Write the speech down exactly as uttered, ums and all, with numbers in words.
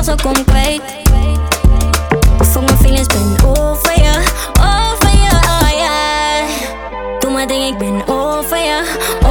dag zo kom kwijt. Fuck mijn feelings, ben over je, over je, oh yeah. Doe maar ding, ik ben over je,